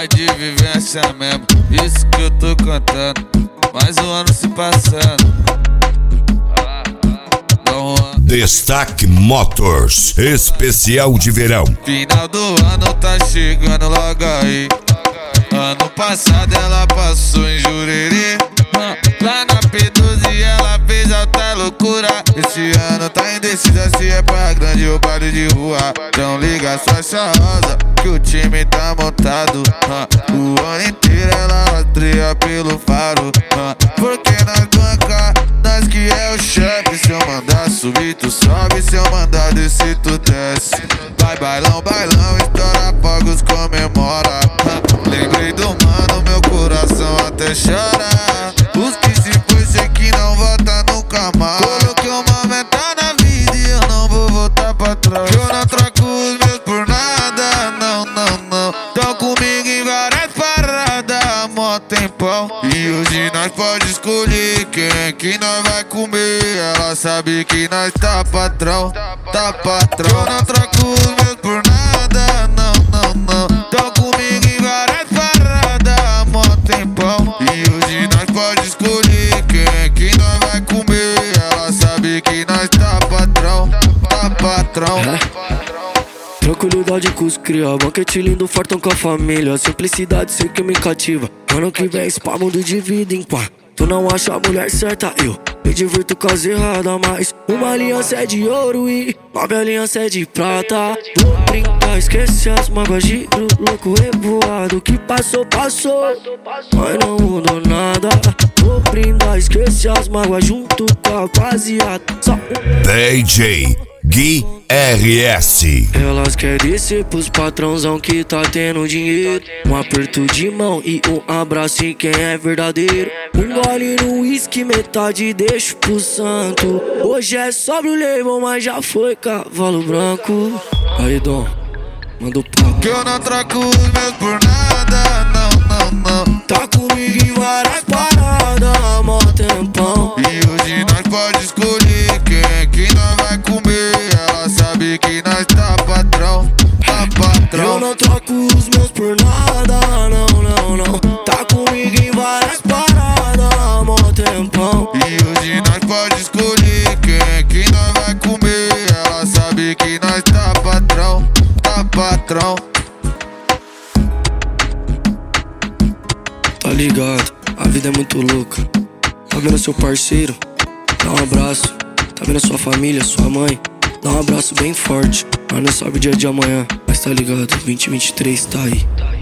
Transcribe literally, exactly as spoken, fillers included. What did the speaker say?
é de vivência mesmo, isso que eu tô contando. Mais um ano se passando. Destaque Motors, especial de verão. Final do ano tá chegando logo aí. Ano passado ela passou em Jurerê, lá na P doze ela fez alta loucura. Esse ano tá indecisa se é pra grande ou baile de rua. Então liga sua charrosa que o time tá montado. O ano inteiro ela rastreia pelo faro. Porque nós banca, nós que é o chefe. Se eu mandar subir tu sobe, se eu mandar descer tu desce. Vai bailão, bailão, estoura fogos, comemora. Lembrei do mano, meu coração até chora. Os que se foi, sei que não volta nunca mais. Coloquei uma meta na vida e eu não vou voltar pra trás. Eu não troco os meus por nada, não, não, não. Tão comigo em várias paradas, mó tempão. E hoje nós pode escolher quem é que nós vai comer. Ela sabe que nós tá patrão, tá patrão. Eu não troco os meus por nada, não, não, não. Tão comigo em várias paradas, mó tempão. E hoje nós pode escolher quem é que nós vai comer. Ela sabe que nós tá patrão, tá patrão. Tranquilidade com os cria, banquete lindo, fartão com a família. Simplicidade sei que me cativa. Ano que vem esse pá mundo de vida em pá. Tu não acha a mulher certa, eu me divirto com as erradas. Mas uma aliança é de ouro e nove aliança é de prata. Vou brincar, esquece as mágoas, giro louco revoado. Que passou, passou, mas não mudou nada. Vou brindar, esquece as mágoas junto com a rapaziada. Só um D J Gui R S. Elas querem descer pros patrãozão que tá tendo dinheiro. Um aperto de mão e um abraço em quem é verdadeiro. Um gole no uísque, metade deixo pro santo. Hoje é sobre o label, mas já foi cavalo branco. Aí, Dom, manda o papo. Que eu não troco os meus por nada, não, não, não. Tá comigo em várias paradas, mó tempão. E hoje nós pode escolher quem é que nós vai comer. Ela sabe que nós tá patrão, tá patrão. Eu não troco os meus por nada, não, não, não. Tá comigo em várias paradas, mó tempão. E hoje nós pode escolher quem é que nós vai comer. Ela sabe que nós tá patrão, tá patrão. Tá ligado, a vida é muito louca. Tá vendo seu parceiro? Dá um abraço. Tá vendo sua família, sua mãe? Dá um abraço bem forte. Mas não sabe o dia de amanhã. Mas tá ligado, vinte e vinte e três tá aí.